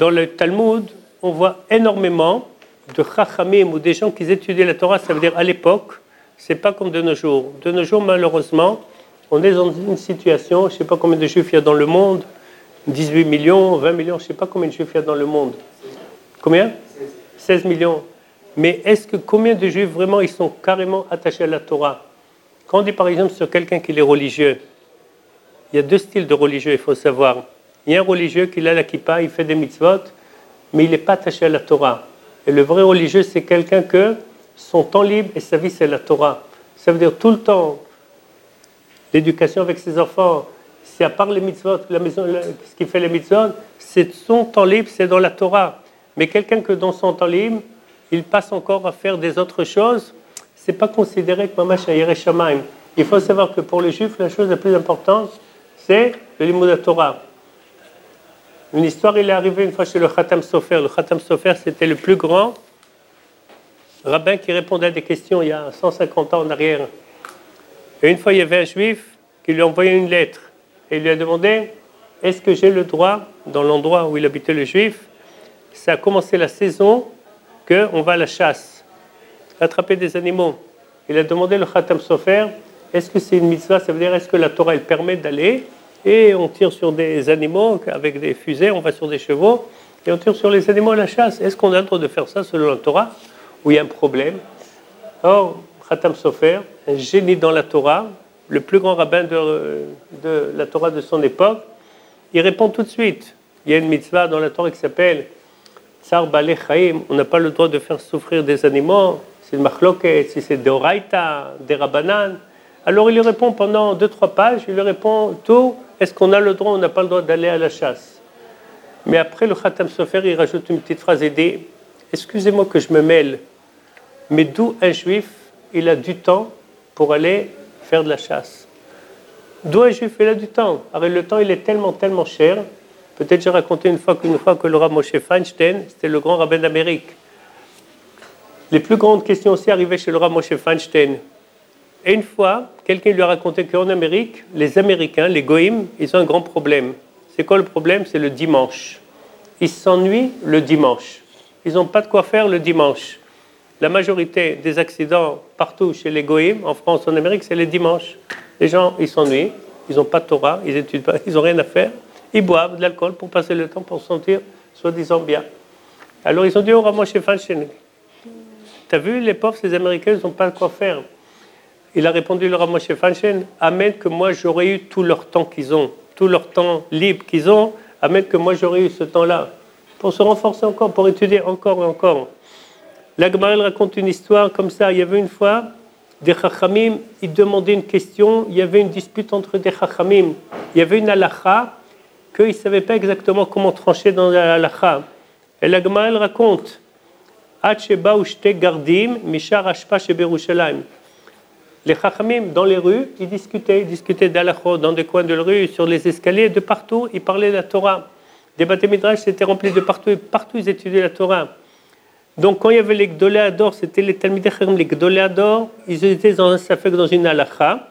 dans le Talmud, on voit énormément de chachamim ou des gens qui étudient la Torah, ça veut dire à l'époque, c'est pas comme de nos jours. De nos jours, malheureusement, on est dans une situation, je ne sais pas combien de juifs il y a dans le monde, 18 millions, 20 millions, je ne sais pas combien de juifs il y a dans le monde. Combien ? 16 millions. Mais est-ce que combien de juifs vraiment ils sont carrément attachés à la Torah ? Quand on dit par exemple sur quelqu'un qui est religieux, il y a deux styles de religieux, il faut savoir. Il y a un religieux qui a la kippa, il fait des mitzvot, mais il n'est pas attaché à la Torah. Et le vrai religieux, c'est quelqu'un que son temps libre et sa vie, c'est la Torah. Ça veut dire tout le temps, l'éducation avec ses enfants, c'est à part les mitzvot, la maison, ce qui fait les mitzvot, c'est son temps libre, c'est dans la Torah. Mais quelqu'un que dans son temps libre, il passe encore à faire des autres choses, ce n'est pas considéré comme mamash yireh shamayim. Il faut savoir que pour les juifs, la chose la plus importante, c'est le limud de Torah. Une histoire, il est arrivé une fois chez le Khatam Sofer. Le Khatam Sofer, c'était le plus grand rabbin qui répondait à des questions il y a 150 ans en arrière. Et une fois, il y avait un juif qui lui a envoyé une lettre et il lui a demandé « Est-ce que j'ai le droit, dans l'endroit où il habitait le juif, ça a commencé la saison qu'on va à la chasse, attraper des animaux. » Il a demandé le Khatam Sofer « Est-ce que c'est une mitzvah, ça veut dire est-ce que la Torah elle permet d'aller et on tire sur des animaux avec des fusées, on va sur des chevaux et on tire sur les animaux à la chasse. Est-ce qu'on a le droit de faire ça selon la Torah ou il y a un problème ?» Or, Khatam Sofer, un génie dans la Torah, le plus grand rabbin de la Torah de son époque, il répond tout de suite. Il y a une mitzvah dans la Torah qui s'appelle Tsar Balei Chaim. On n'a pas le droit de faire souffrir des animaux. C'est le machloket, si c'est des oraita, des rabbanan. Alors il lui répond pendant 2-3 pages, il lui répond tout. Est-ce qu'on a le droit ou on n'a pas le droit d'aller à la chasse? Mais après le Khatam Sofer, il rajoute une petite phrase et dit excusez-moi que je me mêle, mais d'où un juif il a du temps pour aller faire de la chasse? D'où un juif il a du temps? Alors le temps il est tellement cher. Peut-être j'ai raconté une fois que le Rav Moshe Feinstein, c'était le grand rabbin d'Amérique. Les plus grandes questions aussi arrivaient chez le Rav Moshe Feinstein. Et une fois, quelqu'un lui a raconté qu'en Amérique, les Américains, les goïms, ils ont un grand problème. C'est quoi le problème? C'est le dimanche. Ils s'ennuient le dimanche. Ils n'ont pas de quoi faire le dimanche. La majorité des accidents partout chez les goïms, en France, en Amérique, c'est les dimanches. Les gens, ils s'ennuient, ils n'ont pas de Torah, ils n'étudient pas, ils n'ont rien à faire. Ils boivent de l'alcool pour passer le temps, pour se sentir soi-disant bien. Alors ils ont dit au Rav Moshe Feinstein, t'as vu, les pauvres, ces Américains, ils n'ont pas de quoi faire. Il a répondu le Rav Moshe Feinstein, amen que moi j'aurais eu tout leur temps qu'ils ont, tout leur temps libre qu'ils ont, amen que moi j'aurais eu ce temps-là, pour se renforcer encore, pour étudier encore et encore. La Gemara raconte une histoire comme ça. Il y avait une fois des chachamim, ils demandaient une question, il y avait une dispute entre des chachamim. Il y avait une halakha qu'ils ne savaient pas exactement comment trancher dans la halakha. Et la Gemara raconte Ad sheba ushte gardim mishar ashpa sheberushalayim. Les chachamim dans les rues, ils discutaient d'halachot dans des coins de la rue, sur les escaliers, de partout, ils parlaient de la Torah. Des bâtés midrash s'étaient remplis de partout, et partout ils étudiaient la Torah. Donc quand il y avait les Gdolei Hador, c'était les Talmidei Chachamim, les Gdolei Hador, ils étaient dans un safek, dans une halakha.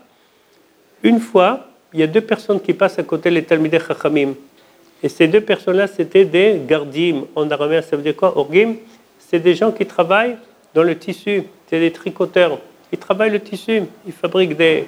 Une fois, il y a 2 personnes qui passent à côté des Talmidei Chachamim. Et ces 2 personnes-là, c'était des gardim. En araméen, ça veut dire quoi? Orgim, c'est des gens qui travaillent dans le tissu, c'est des tricoteurs. Ils travaillent le tissu, ils fabriquent des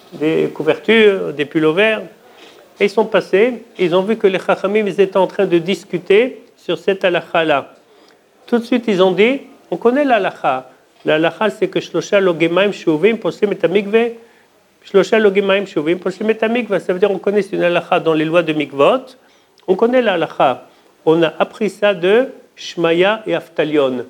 couvertures, des pullovers. Et ils sont passés, ils ont vu que les Chachamim, ils étaient en train de discuter sur cette halakha-là. Tout de suite, ils ont dit, on connaît la halakha. La halakha, c'est que Shlosha Logemaim Shuvim Poslim et Amikve. Shlosha Logemaim Shuvim Poslim et Amikve. Ça veut dire, on connaît une halakha dans les lois de Mikvot. On connaît la halakha. On a appris ça de Shmaya et Aftalion.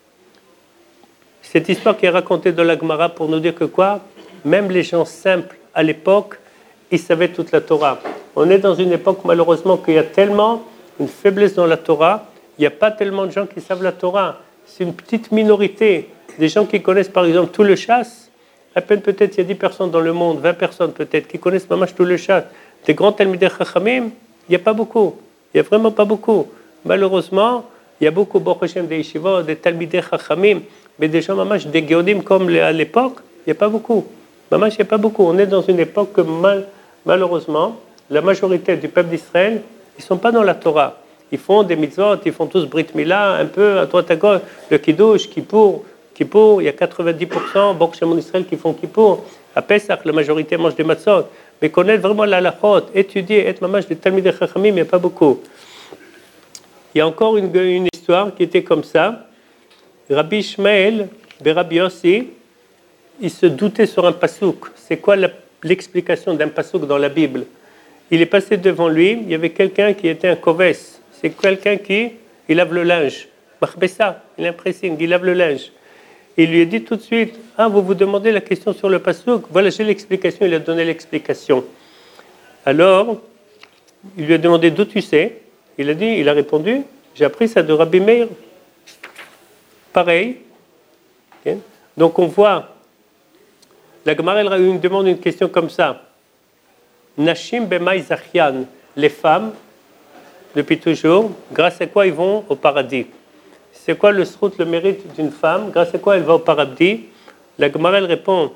Cette histoire qui est racontée dans la Gemara pour nous dire que quoi? Même les gens simples à l'époque, ils savaient toute la Torah. On est dans une époque, malheureusement, qu'il y a tellement une faiblesse dans la Torah. Il n'y a pas tellement de gens qui savent la Torah. C'est une petite minorité. Des gens qui connaissent par exemple tout le chasse. À peine peut-être il y a 10 personnes dans le monde, 20 personnes peut-être, qui connaissent mamash tout le chasse. Des grands Talmidei Chachamim, il n'y a pas beaucoup. Il n'y a vraiment pas beaucoup. Malheureusement, il y a beaucoup, Baruch Hashem, des yeshivot, des Talmidei Chachamim, mais des gens mamash, des Geodim comme à l'époque, il n'y a pas beaucoup. Mamash, il n'y a pas beaucoup. On est dans une époque que malheureusement, la majorité du peuple d'Israël, ils ne sont pas dans la Torah. ils font des mitzvot, ils font tous Brit Mila, un peu à droite à gauche, le Kiddush, Kippour, il y a 90%, Bok Shemon Israël qui font Kippour. À Pesach, la majorité mange des matzot. Mais connaître vraiment la halachot, étudier, être mamash des Talmidei Chachamim, il n'y a pas beaucoup. Il y a encore une histoire qui était comme ça. Rabbi Ishmael, Rabbi Yossi, il se doutait sur un pasouk. C'est quoi l'explication d'un pasouk dans la Bible? Il est passé devant lui, il y avait quelqu'un qui était un koves. C'est quelqu'un qui il lave le linge. Machbessa, il impressionne, il lave le linge. Il lui a dit tout de suite, vous vous demandez la question sur le pasouk, voilà, j'ai l'explication, il a donné l'explication. Alors, il lui a demandé d'où tu sais. Il a répondu, j'ai appris ça de Rabbi Meir. Pareil. Okay. Donc on voit, la Gemara elle demande une question comme ça. Nashim b'mai zachian, les femmes, depuis toujours, grâce à quoi ils vont au paradis? C'est quoi le srout, le mérite d'une femme? Grâce à quoi elle va au paradis? La Gemara elle répond.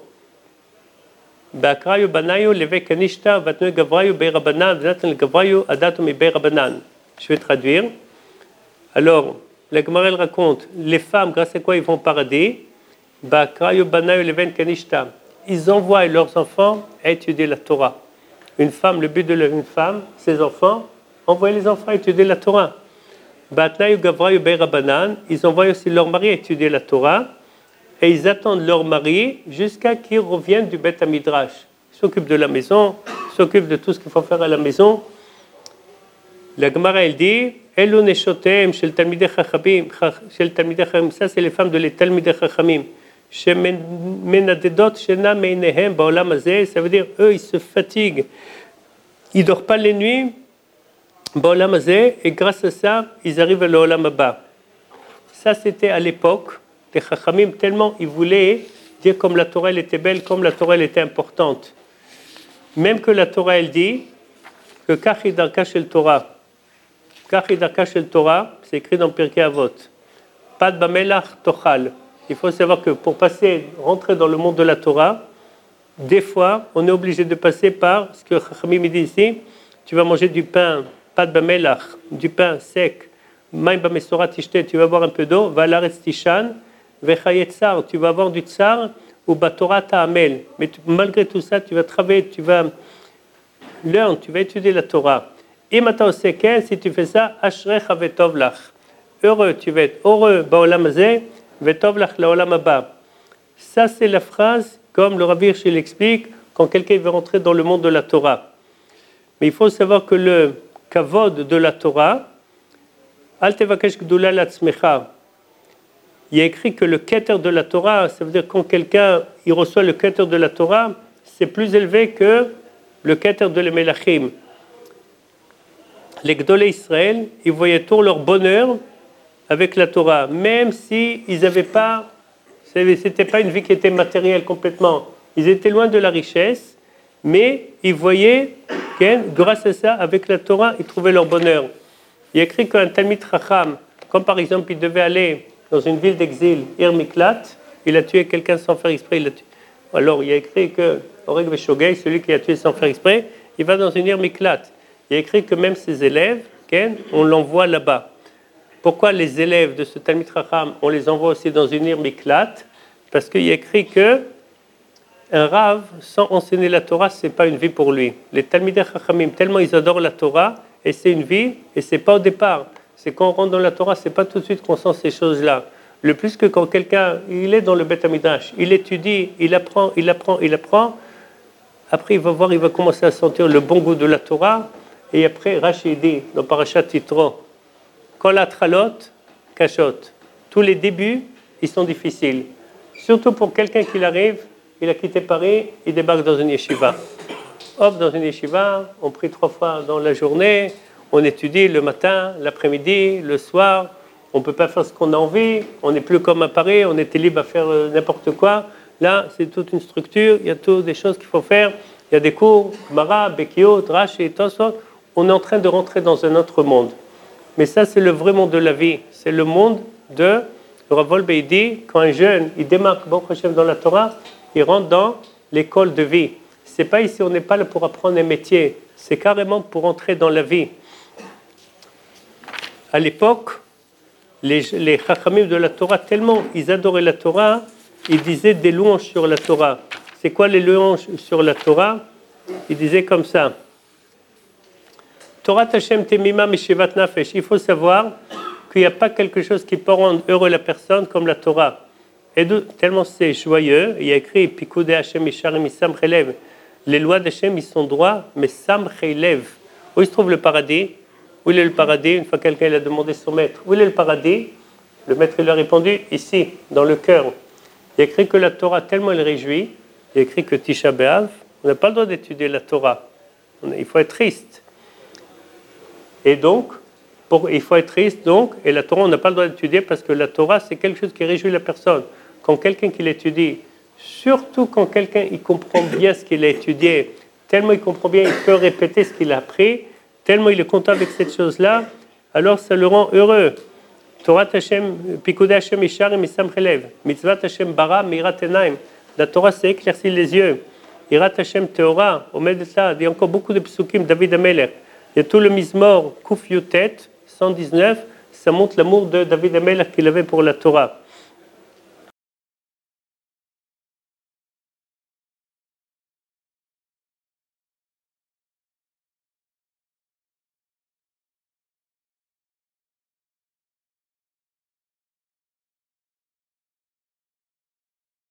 Je vais traduire. Alors, la Gemara elle raconte, les femmes, grâce à quoi ils vont au paradis? Ils envoient leurs enfants à étudier la Torah. Une femme, le but de une femme, ses enfants, envoyer les enfants à étudier la Torah. Ils envoient aussi leur mari à étudier la Torah et ils attendent leur mari jusqu'à qu'ils reviennent du Beth Midrash. Ils s'occupent de la maison, ils s'occupent de tout ce qu'il faut faire à la maison. La Gemara elle dit Elu neshotem shel talmidei chachamim, ça c'est les femmes de les talmidei chachamim. Ça veut dire eux ils se fatiguent, ils ne dorment pas les nuits et grâce à ça ils arrivent à l'olam haba. Ça c'était à l'époque des chachamim, tellement ils voulaient dire comme la Torah elle était belle, comme la Torah elle était importante, même que la Torah elle dit que Kachi Darka Shel Torah, c'est écrit dans Pirkei Avot, Pad Bamelach Tochal. Il faut savoir que pour rentrer dans le monde de la Torah, des fois, on est obligé de passer par ce que Chachamim dit ici. Tu vas manger du pain, pad bamelach, du pain sec, maïm bamesora tishte, tu vas boire un peu d'eau, valaretz tishan, vechayet tsar, tu vas avoir du tsar, ou batora ta'amel. Mais malgré tout ça, tu vas travailler, tu vas étudier la Torah. Et maintenant, si tu fais ça, ashrecha vetov lach. Heureux, tu vas être heureux, ba'olam hazeh, vetov lach la'olam haba. Ça, c'est la phrase, comme le Rav Hirsch l'explique, quand quelqu'un veut rentrer dans le monde de la Torah. Mais il faut savoir que le kavod de la Torah, al tevakesh gdula latzmecha, il y a écrit que le keter de la Torah, ça veut dire quand quelqu'un il reçoit le keter de la Torah, c'est plus élevé que le keter de l'Emelachim. Les Gdolei Israël, ils voyaient tout leur bonheur avec la Torah, même si ils n'avaient pas, c'était pas une vie qui était matérielle complètement. Ils étaient loin de la richesse, mais ils voyaient que grâce à ça, avec la Torah, ils trouvaient leur bonheur. Il y a écrit qu'un Talmid Chacham, comme par exemple il devait aller dans une ville d'exil, Ir Miklat, il a tué quelqu'un sans faire exprès. Alors il y a écrit que Oreg Veshogeg, celui qui a tué sans faire exprès, il va dans une Ir Miklat. Il y a écrit que même ses élèves, on l'envoie là-bas. Pourquoi les élèves de ce Talmid Chacham, on les envoie aussi dans une Ir Miklat? Parce qu'il y a écrit que un Rav, sans enseigner la Torah, ce n'est pas une vie pour lui. Les Talmidei Chachamim, tellement ils adorent la Torah, et c'est une vie, et ce n'est pas au départ. C'est quand on rentre dans la Torah, ce n'est pas tout de suite qu'on sent ces choses-là. Le plus que quand quelqu'un, il est dans le Beth Midrash, il étudie, il apprend. Après, il va voir, il va commencer à sentir le bon goût de la Torah. Et après, Rashi dit, dans Parashat Yitro, Kol Atralot, Kashot. Tous les débuts, ils sont difficiles. Surtout pour quelqu'un qui arrive, il a quitté Paris, il débarque dans une yeshiva. Hop, dans une yeshiva, on prie 3 fois dans la journée, on étudie le matin, l'après-midi, le soir, on ne peut pas faire ce qu'on a envie, on n'est plus comme à Paris, on était libre à faire n'importe quoi. Là, c'est toute une structure, il y a toutes des choses qu'il faut faire, il y a des cours, Gemara, Bekiot, Rashi, Tosot. On est en train de rentrer dans un autre monde. Mais ça, c'est le vrai monde de la vie. C'est le monde de le Rav Wolbe, il dit, quand un jeune, il démarque Baruch Hashem dans la Torah, il rentre dans l'école de vie. C'est pas ici, on n'est pas là pour apprendre un métier. C'est carrément pour entrer dans la vie. à l'époque, les Chachamim de la Torah, tellement ils adoraient la Torah, ils disaient des louanges sur la Torah. C'est quoi les louanges sur la Torah? Ils disaient comme ça. Torah Hashem Temima Meshivat Nafesh. Il faut savoir qu'il n'y a pas quelque chose qui peut rendre heureux la personne comme la Torah. Et tellement c'est joyeux, il y a écrit Pikoudé Hashem Isharim Isam Chelev. Les lois d'Hachem, ils sont droits, mais Sam Chelev. Où il se trouve le paradis? Où il est le paradis? Une fois quelqu'un il a demandé son maître, où il est le paradis? Le maître il a répondu, ici, dans le cœur. Il y a écrit que la Torah, tellement elle réjouit, il y a écrit que Tisha B'Av, on n'a pas le droit d'étudier la Torah. Il faut être triste. Et donc, il faut être triste, donc, et la Torah, on n'a pas le droit d'étudier parce que la Torah, c'est quelque chose qui réjouit la personne. Quand quelqu'un qui l'étudie, surtout quand quelqu'un il comprend bien ce qu'il a étudié, tellement il comprend bien, il peut répéter ce qu'il a appris, tellement il est content avec cette chose-là, alors ça le rend heureux. Torah Hashem, Pikoudé Hashem Isharim Isam Chelev, Mitzvat Hashem Bara Mirat Enaim. La Torah, c'est éclaircir les yeux. Irat Hashem Teora, Omedet là, il y a encore beaucoup de psukim, David Amelech. Il y a tout le Mizmor, Kuf Yutet, 119, ça montre l'amour de David Amelech qu'il avait pour la Torah.